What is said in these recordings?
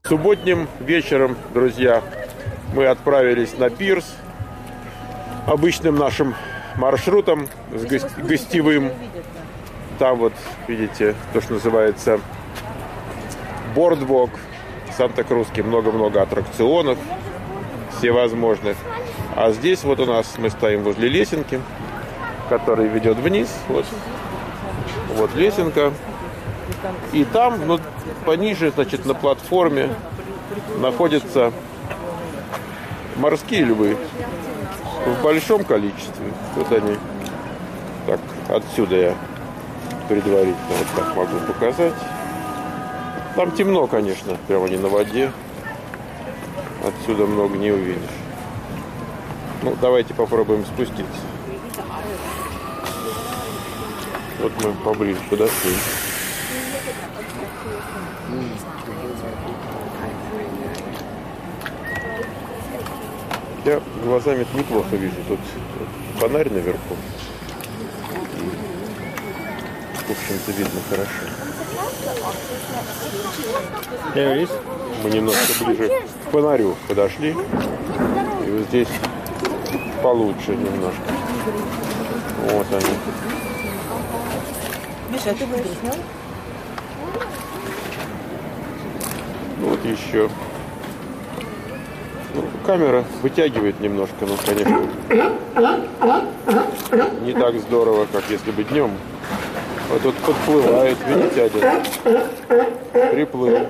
Субботним вечером, друзья, мы отправились на пирс обычным нашим маршрутом гостевым. Там вот, видите, то, что называется Boardwalk, Санта-Круске, много-много аттракционов всевозможных. А здесь вот у нас мы стоим возле лесенки, которая ведет вниз. Вот лесенка. И там, ну, пониже, значит, на платформе находятся морские львы в большом количестве. Вот они. Так, отсюда я предварительно вот так могу показать. Там темно, конечно, прямо не на воде. Отсюда много не увидишь. Ну, давайте попробуем спуститься. Вот мы поближе подошли. Я глазами неплохо вижу. Тут фонарь наверху. И, в общем-то, видно хорошо. Мы немножко ближе к фонарю подошли. И вот здесь получше немножко. Вот они. Миша, а ты будешь снял? Вот еще. Ну, камера вытягивает немножко, ну, конечно, не так здорово, как если бы днем. Вот тут подплывает, видите, один приплыл.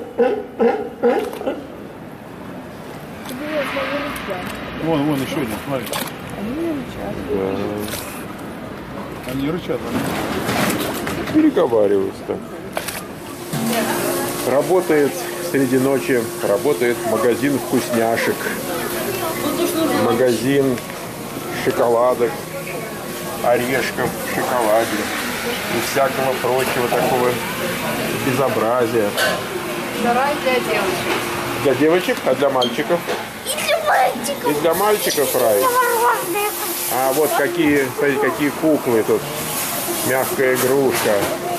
Вон еще один, смотри. Да. Они рычат. Переговариваются. Работает среди ночи, работает магазин вкусняшек, магазин шоколадок, орешков в шоколаде и всякого прочего такого безобразия. Рай для девочек. Для девочек, а для мальчиков? И для мальчиков. И для мальчиков рай. А вот какие, смотрите, какие куклы тут. Мягкая игрушка.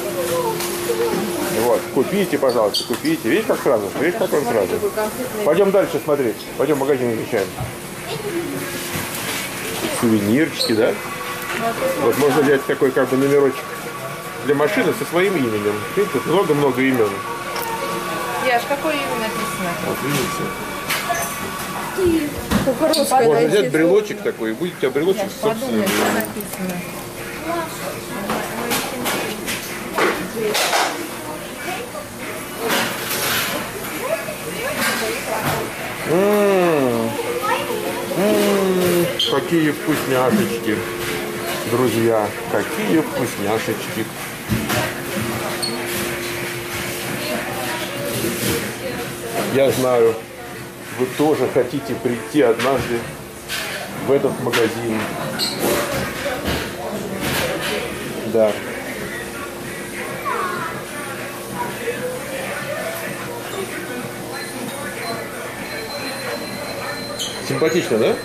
Вот, купите, пожалуйста, купите. Видишь, как сразу? Видишь, как он сразу? Пойдем дальше смотреть. Пойдем в магазин изучаем. Сувенирчики, да? Вот можно взять такой как бы номерочек для машины со своим именем. Видите, тут много-много имен. Яш, какое имя написано? Вот видите. Можно взять брелочек такой, и будет у тебя брелочек с собственным Подумай, что именем. написано. Какие вкусняшечки, друзья, какие вкусняшечки. Я знаю, вы тоже хотите прийти однажды в этот магазин. Да. Симпатично, да?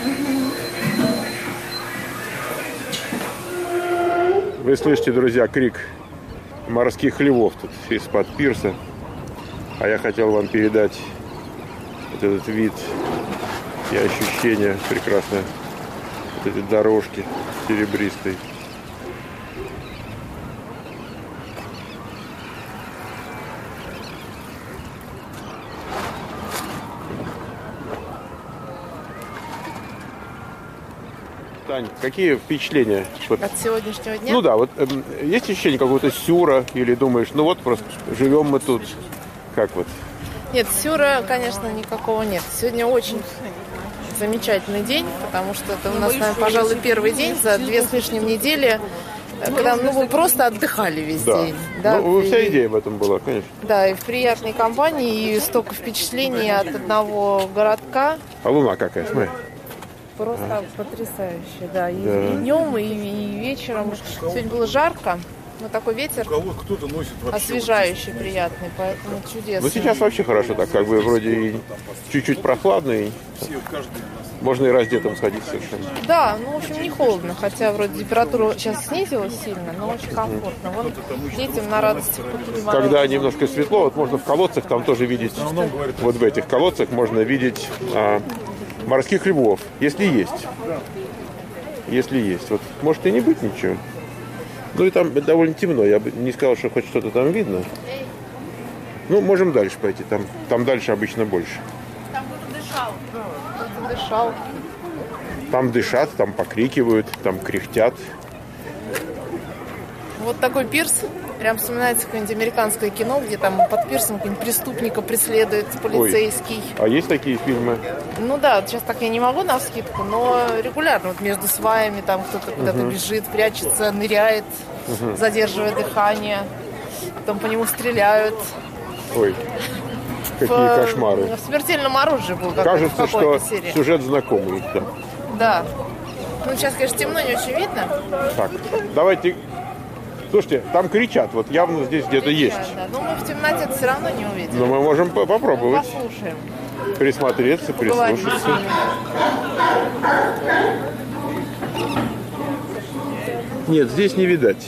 Вы слышите, друзья, крик морских львов тут из-под пирса. А я хотел вам передать вот этот вид и ощущение прекрасное вот этой дорожки серебристой. Тань, какие впечатления? Вот. От сегодняшнего дня? Ну да, вот есть ощущение какого-то сюра или думаешь, ну вот просто живем мы тут, как вот? Нет, сюра, конечно, никакого нет. Сегодня очень замечательный день, потому что это у нас, наверное, пожалуй, первый день за 2 с лишним недели, когда мы просто отдыхали весь день. Да, ну, вся идея в этом была, конечно. Да, и в приятной компании, и столько впечатлений от одного городка. А луна какая, смотри. Просто потрясающе, да. И днем, и вечером. Сегодня было жарко. Ну, такой ветер Кого кто-то носит вообще. освежающий, приятный, поэтому чудесно. Ну, сейчас вообще хорошо так, как бы вроде и чуть-чуть прохладный. Все, каждый Можно и раздетым сходить совершенно. Да, ну, в общем, не холодно, хотя вроде температура сейчас снизилась сильно, но очень комфортно. Вон детям на радость купили мороженое. Когда немножко светло, вот можно в колодцах там тоже видеть, вот в этих колодцах можно видеть морских львов, если есть. Если есть. Вот может и не быть ничего. Ну и там довольно темно, я бы не сказал, что хоть что-то там видно. Ну, можем дальше пойти, там дальше обычно больше. Дышал. Там дышат, там покрикивают, там кряхтят. Вот такой пирс. Прям вспоминается какое-нибудь американское кино, где там под пирсом какого-нибудь преступника преследует полицейский. А есть такие фильмы? Ну да, вот сейчас так я не могу навскидку, но регулярно вот между сваями там кто-то куда-то бежит, прячется, ныряет, задерживая дыхание. Потом по нему стреляют. Ой, какие кошмары. В «Смертельном оружии» был какой-то, Кажется, в какой-то что серии. сюжет знакомый. Да. Да. Ну сейчас, конечно, темно, не очень видно. Так, давайте... Слушайте, там кричат, вот явно здесь где-то есть. Да. Но мы в темноте это все равно не увидим. Но мы можем попробовать. Послушаем. Присмотреться, Поговорим с прислушаться. ними. Нет, здесь не видать.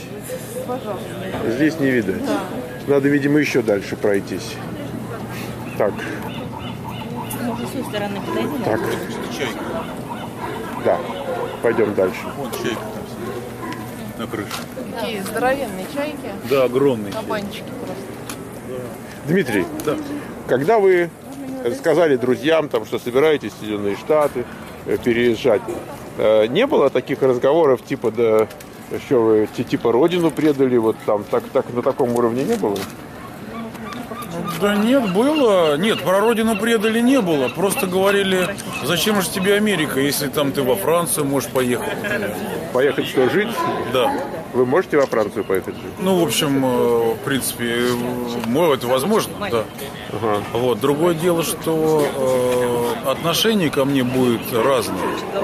Здесь не видать. Надо, видимо, еще дальше пройтись. Так. Можно с той стороны подойти. Так. чайка. Да. Пойдем дальше. Вот чайка там сидит на крыше. Такие здоровенные чайки. Да, огромный. Кабанчики просто. Дмитрий, Да. когда вы рассказали друзьям, там, что собираетесь в Соединенные Штаты переезжать, не было таких разговоров, типа, да, что вы типа родину предали, вот там, так на таком уровне не было? Да нет, было. Нет, про родину предали не было. Просто говорили, зачем же тебе Америка, если там ты во Францию можешь поехать. Поехать что, жить? Да. Вы можете во Францию поехать жить? Ну, в общем, в принципе, это возможно, да. Ага. Вот. Другое дело, что отношение ко мне будет разное.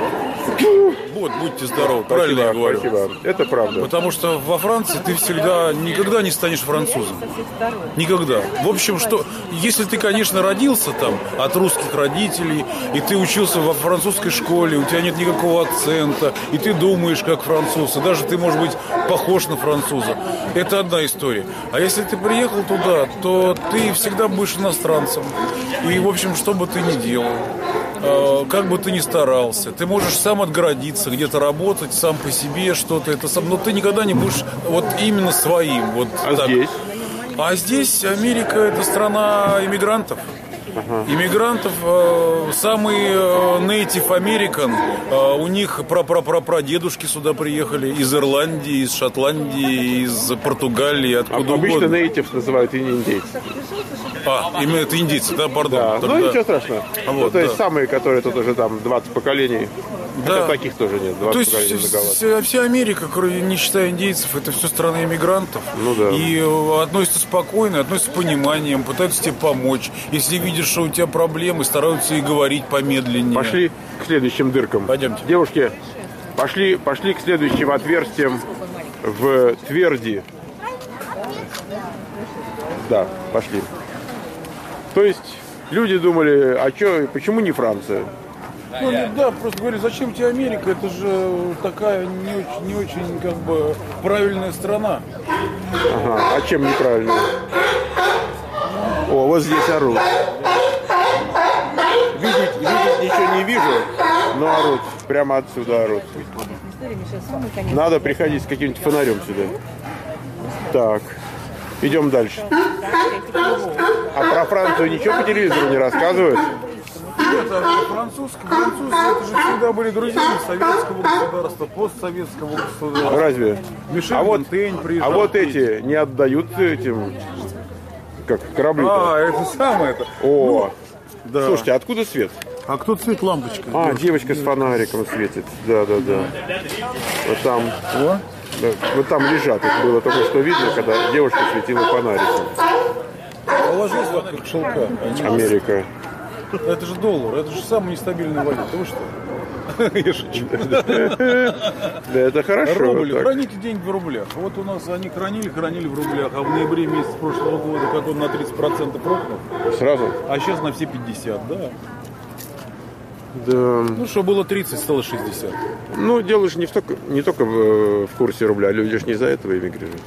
Вот, будьте здоровы, правильно я говорю. Спасибо. Это правда. Потому что во Франции ты всегда никогда не станешь французом. Никогда. В общем, что если ты, конечно, родился там от русских родителей, и ты учился во французской школе, у тебя нет никакого акцента, и ты думаешь как француз, и даже ты, может быть, похож на француза. Это одна история. А если ты приехал туда, то ты всегда будешь иностранцем. И, в общем, что бы ты ни делал, как бы ты ни старался, ты можешь сам отгородиться, где-то работать сам по себе, что-то это сам, но ты никогда не будешь вот именно своим. Вот А так. здесь? А здесь Америка — это страна иммигрантов. Иммигрантов, самый native American, у них прадедушки сюда приехали из Ирландии, из Шотландии, из Португалии, откуда Обычно угодно. нейтив называют и не индейцы. Именно это индейцы, да, пардон. Да, Тогда- ну ничего страшного. Вот, Ну, то есть да. самые, которые тут уже там 20 поколений. Да. Хотя таких тоже нет, 20 То есть поколений многовато. вся Америка, не считая индейцев, это все страны иммигрантов. Ну да. И относятся спокойно, относятся с пониманием, пытаются тебе помочь. Если видишь, что у тебя проблемы, стараются и говорить помедленнее. Пошли к следующим дыркам. Пойдемте. Девушки, пошли к следующим отверстиям в Тверди. Да, пошли. То есть люди думали, а что, почему не Франция? Ну, да, просто говорю, зачем тебе Америка? Это же такая не очень как бы правильная страна. Ага, а чем неправильно? О, вот здесь орут. Видеть ничего не вижу, но орут. Прямо отсюда орут. Надо приходить с каким-нибудь фонарем сюда. Так, идем дальше. А про Францию ничего по телевизору не рассказывают? Это французы, это же всегда были друзьями советского государства, постсоветского государства. Разве? Мишель А вот, Монтень приезжал. а вот эти не отдают этим, как корабли-то? Это самое это. О, Да. слушайте, откуда свет? А кто цвет лампочка? А, девочка с фонариком светит. Да. Вот там, О? да, вот там лежат. Это было только что видно, когда девушка светила фонариком. Положись вокруг шелка. Америка. Это же доллар, это же самая нестабильная валюта. Вы что? Я шучу. Да, это хорошо. Рубль. Так. Храните деньги в рублях. Вот у нас они хранили в рублях, а в ноябре месяце прошлого года, как он на 30% рухнул, Сразу? а сейчас на все 50, да. Да. Ну, что было 30, стало 60. Ну, дело же не только в курсе рубля, люди же не из-за этого эмигрируют.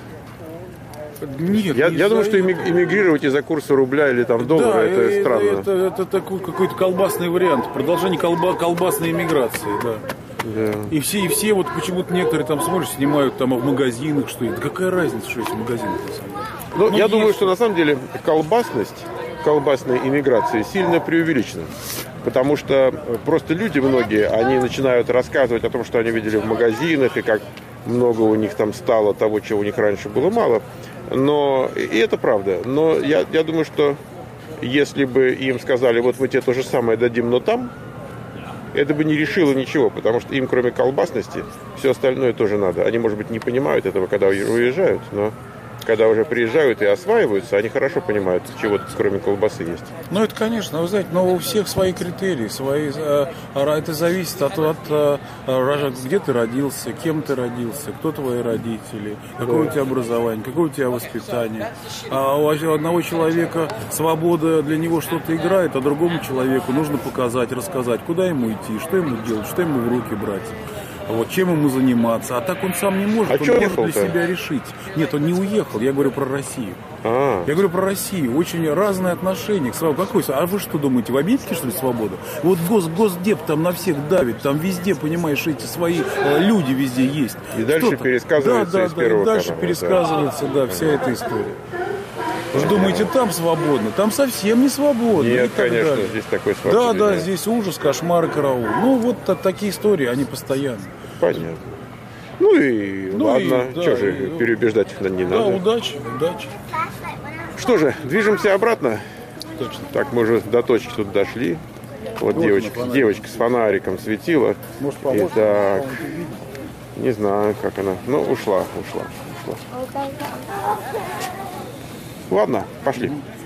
Нет, Я думаю, что эмигрировать из-за курса рубля или там доллара, да, это странно. Это такой какой-то колбасный вариант, продолжение колбасной эмиграции, да. Да. И все вот почему-то некоторые там смотрят, снимают там в магазинах, что это. Какая разница, что есть в магазинах на самом деле? Ну, я есть. думаю, что на самом деле колбасной иммиграции сильно преувеличена. Потому что просто люди многие, они начинают рассказывать о том, что они видели в магазинах, и как много у них там стало того, чего у них раньше было мало. Но, и это правда. Но я думаю, что если бы им сказали, вот мы тебе то же самое дадим, но там, это бы не решило ничего, потому что им, кроме колбасности, все остальное тоже надо. Они, может быть, не понимают этого, когда уезжают, но когда уже приезжают и осваиваются, они хорошо понимают, чего тут кроме колбасы есть. Ну, это, конечно, вы знаете, но у всех свои критерии, это зависит от где ты родился, кем ты родился, кто твои родители, какое у тебя образование, какое у тебя воспитание. А у одного человека свобода для него что-то играет, а другому человеку нужно показать, рассказать, куда ему идти, что ему делать, что ему в руки брать. Вот, чем ему заниматься. А так он сам не может, он может для себя решить. Нет, он не уехал, я говорю про Россию. Я говорю про Россию. Очень разные отношения к свободе. А вы что думаете, в Америке, что ли, свобода? Вот Госдеп там на всех давит, там везде, понимаешь, эти свои люди везде есть. И дальше пересказывается из первого дальше канала, пересказывается, да, вся эта история. Вы же думаете, там свободно? Там совсем не свободно. Нет, конечно, далее. Здесь такой свободы. Да, здесь ужас, кошмар и караул. Ну, вот такие истории, они постоянно. Понятно. Ну и ладно, что же, переубеждать их не надо. Да, удачи. Что же, движемся обратно. Точно. Так, мы уже до точки тут дошли. Вот девочка с фонариком светила. Может, поможет? Итак, не знаю, как она. Ну, ушла. Ладно, пошли.